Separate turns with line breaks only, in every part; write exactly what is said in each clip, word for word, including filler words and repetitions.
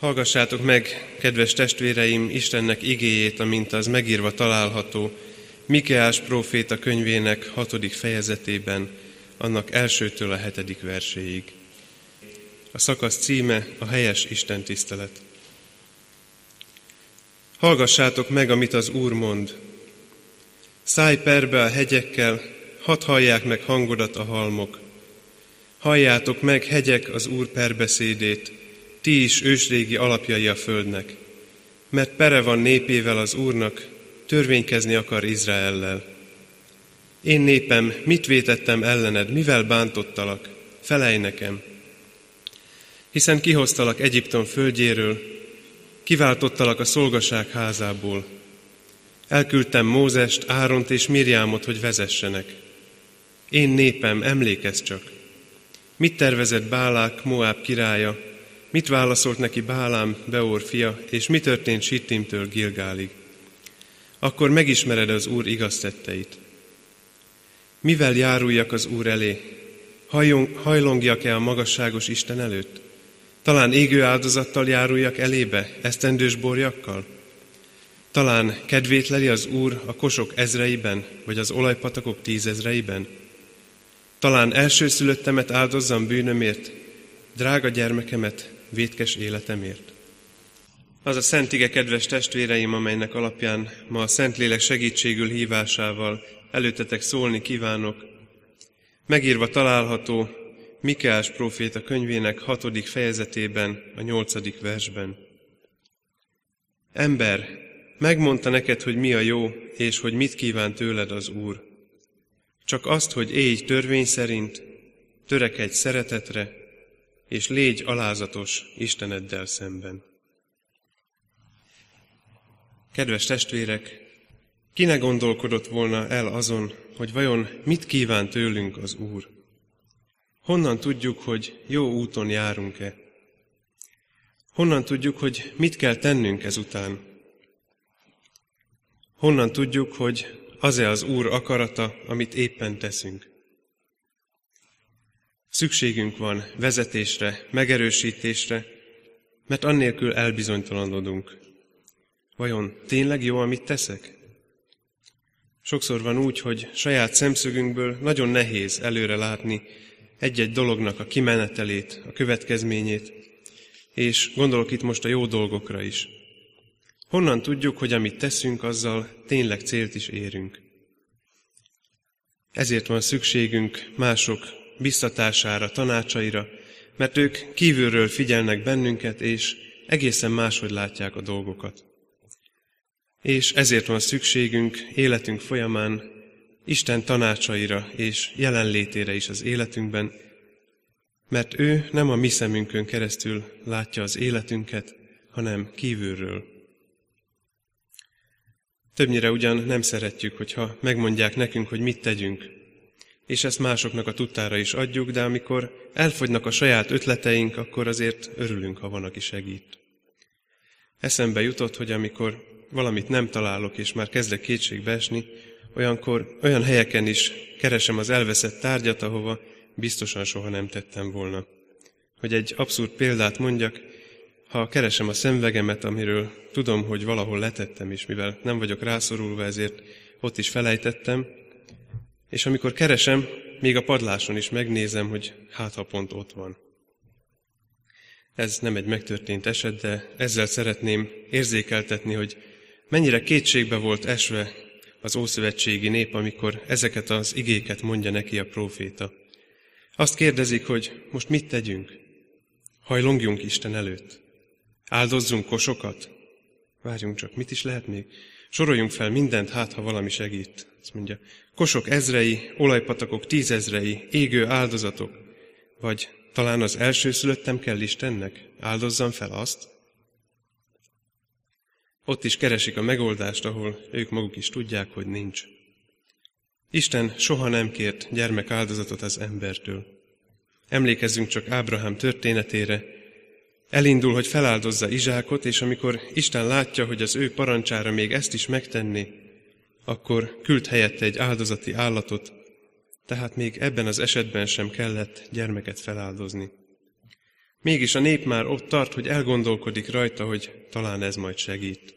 Hallgassátok meg, kedves testvéreim, Istennek igéjét, amint az megírva található Mikeás próféta könyvének hatodik fejezetében, annak elsőtől a hetedik verséig. A szakasz címe a helyes istentisztelet. Hallgassátok meg, amit az Úr mond. Szállj perbe a hegyekkel, hadd hallják meg hangodat a halmok. Halljátok meg, hegyek, az Úr perbeszédét, ti is ősrégi alapjai a földnek. Mert pere van népével az Úrnak, törvénykezni akar Izraellel. Én népem, mit vétettem ellened, mivel bántottalak? Felelj nekem! Hiszen kihoztalak Egyiptom földjéről, kiváltottalak a szolgaság házából. Elküldtem Mózest, Áront és Mirjámot, hogy vezessenek. Én népem, emlékezz csak! Mit tervezett Bálák, Moáb királya, mit válaszolt neki Bálám, Beor fia, és mi történt Sittimtől Gilgálig? Akkor megismered az Úr igaz tetteit. Mivel járuljak az Úr elé? Hajlongjak-e a magasságos Isten előtt? Talán égő áldozattal járuljak elébe, esztendős borjakkal? Talán kedvét leli az Úr a kosok ezreiben, vagy az olajpatakok tízezreiben? Talán elsőszülöttemet áldozzam bűnömért, drága gyermekemet vétkes életemért? Az a szent ige, kedves testvéreim, amelynek alapján ma a Szentlélek segítségül hívásával előttetek szólni kívánok, megírva található Mikeás próféta könyvének hatodik fejezetében, a nyolcadik versben. Ember, megmondta neked, hogy mi a jó, és hogy mit kíván tőled az Úr. Csak azt, hogy élj törvény szerint, törekedj szeretetre, és légy alázatos Isteneddel szemben. Kedves testvérek, ki ne gondolkodott volna el azon, hogy vajon mit kíván tőlünk az Úr? Honnan tudjuk, hogy jó úton járunk-e? Honnan tudjuk, hogy mit kell tennünk ezután? Honnan tudjuk, hogy az-e az Úr akarata, amit éppen teszünk? Szükségünk van vezetésre, megerősítésre, mert annélkül elbizonytalanodunk. Vajon tényleg jó, amit teszek? Sokszor van úgy, hogy saját szemszögünkből nagyon nehéz előre látni egy-egy dolognak a kimenetelét, a következményét, és gondolok itt most a jó dolgokra is. Honnan tudjuk, hogy amit teszünk, azzal tényleg célt is érünk? Ezért van szükségünk mások biztatására, tanácsaira, mert ők kívülről figyelnek bennünket, és egészen máshogy látják a dolgokat. És ezért van szükségünk életünk folyamán Isten tanácsaira és jelenlétére is az életünkben, mert ő nem a mi szemünkön keresztül látja az életünket, hanem kívülről. Többnyire ugyan nem szeretjük, hogyha megmondják nekünk, hogy mit tegyünk, és ezt másoknak a tudtára is adjuk, de amikor elfogynak a saját ötleteink, akkor azért örülünk, ha van, aki segít. Eszembe jutott, hogy amikor valamit nem találok, és már kezdek kétségbe esni, olyankor olyan helyeken is keresem az elveszett tárgyat, ahova biztosan soha nem tettem volna. Hogy egy abszurd példát mondjak, ha keresem a szemüvegemet, amiről tudom, hogy valahol letettem, és mivel nem vagyok rászorulva, ezért ott is felejtettem, és amikor keresem, még a padláson is megnézem, hogy hát ha pont ott van. Ez nem egy megtörtént eset, de ezzel szeretném érzékeltetni, hogy mennyire kétségbe volt esve az ószövetségi nép, amikor ezeket az igéket mondja neki a próféta. Azt kérdezik, hogy most mit tegyünk? Hajlongjunk Isten előtt? Áldozzunk kosokat? Várjunk csak, mit is lehet még? Soroljunk fel mindent, hát ha valami segít. Azt mondja, kosok ezrei, olajpatakok tízezrei, égő áldozatok. Vagy talán az elsőszülöttem kell Istennek? Áldozzam fel azt? Ott is keresik a megoldást, ahol ők maguk is tudják, hogy nincs. Isten soha nem kért gyermekáldozatot az embertől. Emlékezzünk csak Ábrahám történetére. Elindul, hogy feláldozza Izsákot, és amikor Isten látja, hogy az ő parancsára még ezt is megtenni, akkor küld helyette egy áldozati állatot, tehát még ebben az esetben sem kellett gyermeket feláldozni. Mégis a nép már ott tart, hogy elgondolkodik rajta, hogy talán ez majd segít.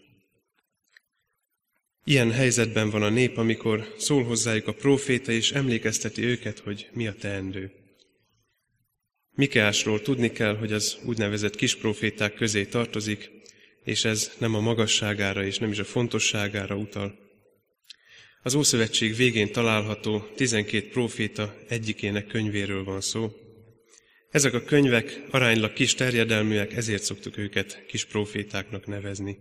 Ilyen helyzetben van a nép, amikor szól hozzájuk a próféta, és emlékezteti őket, hogy mi a teendő. Mikeásról tudni kell, hogy az úgynevezett kispróféták közé tartozik, és ez nem a magasságára és nem is a fontosságára utal. Az Ószövetség végén található tizenkét próféta egyikének könyvéről van szó. Ezek a könyvek aránylag kis terjedelműek, ezért szoktuk őket kisprófétáknak nevezni.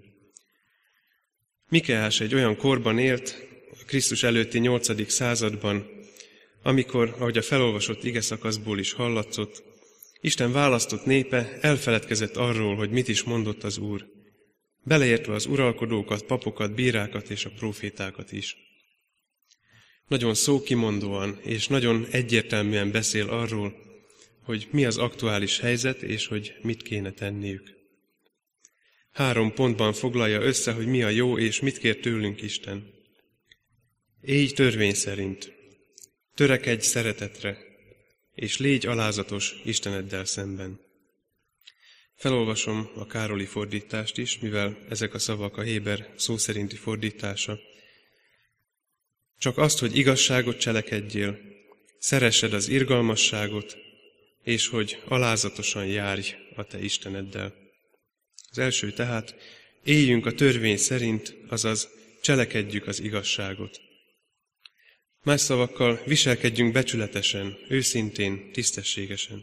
Mikeás egy olyan korban élt, a Krisztus előtti nyolcadik században, amikor, ahogy a felolvasott igeszakaszból is hallatszott, Isten választott népe elfeledkezett arról, hogy mit is mondott az Úr, beleértve az uralkodókat, papokat, bírákat és a prófétákat is. Nagyon szókimondóan és nagyon egyértelműen beszél arról, hogy mi az aktuális helyzet, és hogy mit kéne tenniük. Három pontban foglalja össze, hogy mi a jó, és mit kér tőlünk Isten. Élj törvény szerint, törekedj szeretetre, és légy alázatos Isteneddel szemben. Felolvasom a Károli fordítást is, mivel ezek a szavak a héber szó szerinti fordítása. Csak azt, hogy igazságot cselekedjél, szeressed az irgalmasságot, és hogy alázatosan járj a te Isteneddel. Az első tehát, éljünk a törvény szerint, azaz cselekedjük az igazságot. Más szavakkal, viselkedjünk becsületesen, őszintén, tisztességesen.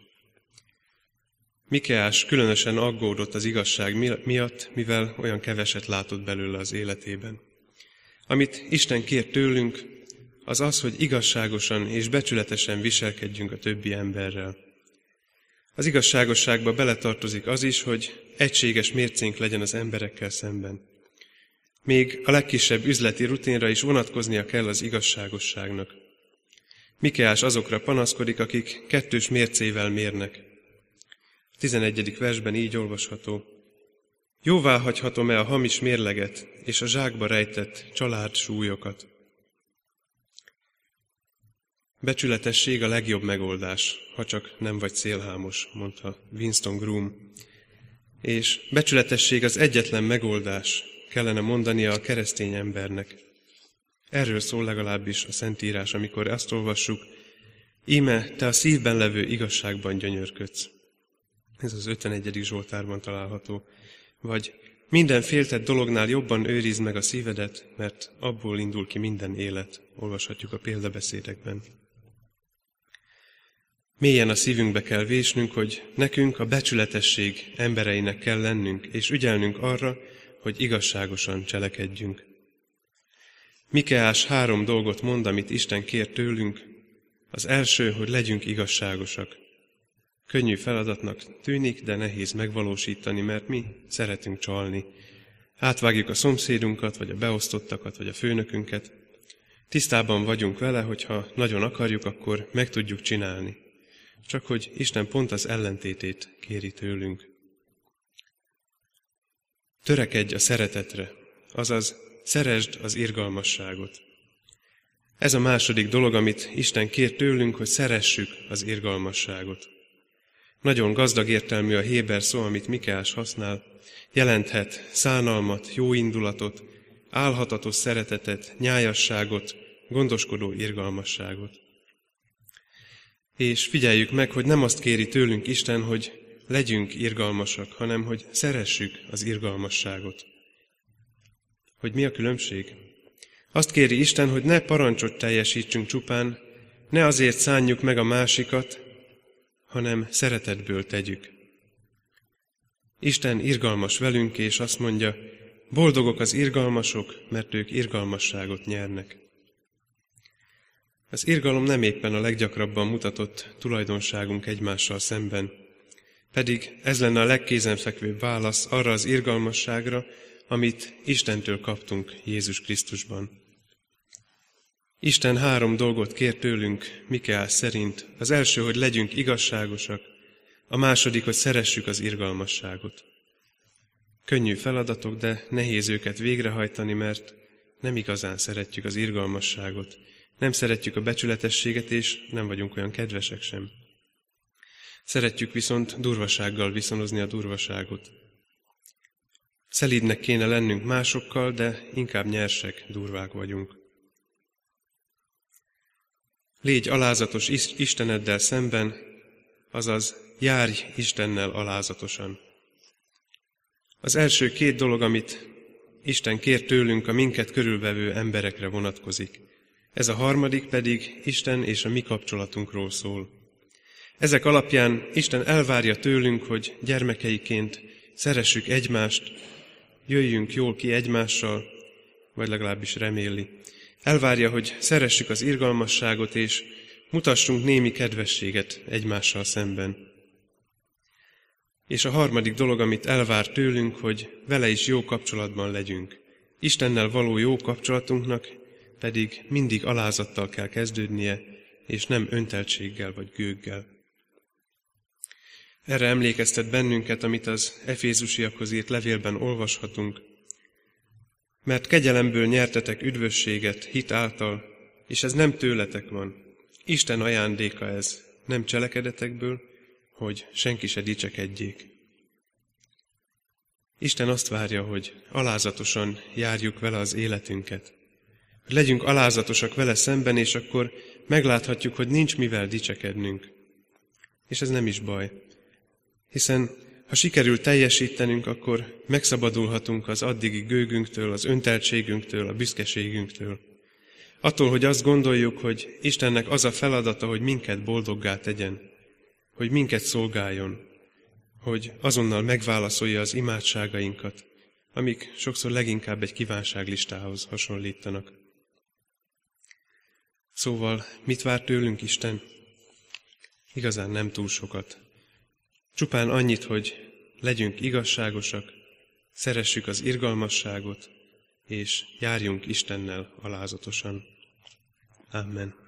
Mikeás különösen aggódott az igazság miatt, mivel olyan keveset látott belőle az életében. Amit Isten kér tőlünk, az az, hogy igazságosan és becsületesen viselkedjünk a többi emberrel. Az igazságosságba beletartozik az is, hogy egységes mércénk legyen az emberekkel szemben. Még a legkisebb üzleti rutinra is vonatkoznia kell az igazságosságnak. Mikeás azokra panaszkodik, akik kettős mércével mérnek. A tizenegyedik versben így olvasható. Jóvá hagyhatom-e a hamis mérleget és a zsákba rejtett család súlyokat? Becsületesség a legjobb megoldás, ha csak nem vagy szélhámos, mondta Winston Groom. És becsületesség az egyetlen megoldás, kellene mondania a keresztény embernek. Erről szól legalábbis a Szentírás, amikor azt olvassuk, íme te a szívben levő igazságban gyönyörködsz. Ez az ötvenegyedik Zsoltárban található. Vagy minden féltett dolognál jobban őrizd meg a szívedet, mert abból indul ki minden élet, olvashatjuk a példabeszédekben. Mélyen a szívünkbe kell vésnünk, hogy nekünk a becsületesség embereinek kell lennünk, és ügyelnünk arra, hogy igazságosan cselekedjünk. Mikeás három dolgot mond, amit Isten kér tőlünk. Az első, hogy legyünk igazságosak. Könnyű feladatnak tűnik, de nehéz megvalósítani, mert mi szeretünk csalni. Átvágjuk a szomszédunkat, vagy a beosztottakat, vagy a főnökünket. Tisztában vagyunk vele, hogyha nagyon akarjuk, akkor meg tudjuk csinálni. Csak hogy Isten pont az ellentétét kéri tőlünk. Törekedj a szeretetre, azaz szeresd az irgalmasságot. Ez a második dolog, amit Isten kér tőlünk, hogy szeressük az irgalmasságot. Nagyon gazdag értelmű a héber szó, amit Mikeás használ. Jelenthet szánalmat, jóindulatot, álhatatos szeretetet, nyájasságot, gondoskodó irgalmasságot. És figyeljük meg, hogy nem azt kéri tőlünk Isten, hogy legyünk irgalmasak, hanem hogy szeressük az irgalmasságot. Hogy mi a különbség? Azt kéri Isten, hogy ne parancsot teljesítsünk csupán, ne azért szánjuk meg a másikat, hanem szeretetből tegyük. Isten irgalmas velünk, és azt mondja, boldogok az irgalmasok, mert ők irgalmasságot nyernek. Az irgalom nem éppen a leggyakrabban mutatott tulajdonságunk egymással szemben, pedig ez lenne a legkézenfekvőbb válasz arra az irgalmasságra, amit Istentől kaptunk Jézus Krisztusban. Isten három dolgot kér tőlünk Mikeás szerint. Az első, hogy legyünk igazságosak, a második, hogy szeressük az irgalmasságot. Könnyű feladatok, de nehéz őket végrehajtani, mert nem igazán szeretjük az irgalmasságot, nem szeretjük a becsületességet, és nem vagyunk olyan kedvesek sem. Szeretjük viszont durvasággal viszonozni a durvaságot. Szelídnek kéne lennünk másokkal, de inkább nyersek, durvák vagyunk. Légy alázatos Isteneddel szemben, azaz járj Istennel alázatosan. Az első két dolog, amit Isten kér tőlünk, a minket körülvevő emberekre vonatkozik. Ez a harmadik pedig Isten és a mi kapcsolatunkról szól. Ezek alapján Isten elvárja tőlünk, hogy gyermekeiként szeressük egymást, jöjjünk jól ki egymással, vagy legalábbis reméli. Elvárja, hogy szeressük az irgalmasságot, és mutassunk némi kedvességet egymással szemben. És a harmadik dolog, amit elvár tőlünk, hogy vele is jó kapcsolatban legyünk. Istennel való jó kapcsolatunknak pedig mindig alázattal kell kezdődnie, és nem önteltséggel vagy gőggel. Erre emlékeztet bennünket, amit az Efézusiakhoz írt levélben olvashatunk. Mert kegyelemből nyertetek üdvösséget hit által, és ez nem tőletek van. Isten ajándéka ez, nem cselekedetekből, hogy senki se dicsekedjék. Isten azt várja, hogy alázatosan járjuk vele az életünket. Hogy legyünk alázatosak vele szemben, és akkor megláthatjuk, hogy nincs mivel dicsekednünk. És ez nem is baj. Hiszen ha sikerül teljesítenünk, akkor megszabadulhatunk az addigi gőgünktől, az önteltségünktől, a büszkeségünktől. Attól, hogy azt gondoljuk, hogy Istennek az a feladata, hogy minket boldoggá tegyen, hogy minket szolgáljon, hogy azonnal megválaszolja az imádságainkat, amik sokszor leginkább egy kívánságlistához hasonlítanak. Szóval mit vár tőlünk Isten? Igazán nem túl sokat. Csupán annyit, hogy legyünk igazságosak, szeressük az irgalmasságot, és járjunk Istennel alázatosan. Amen.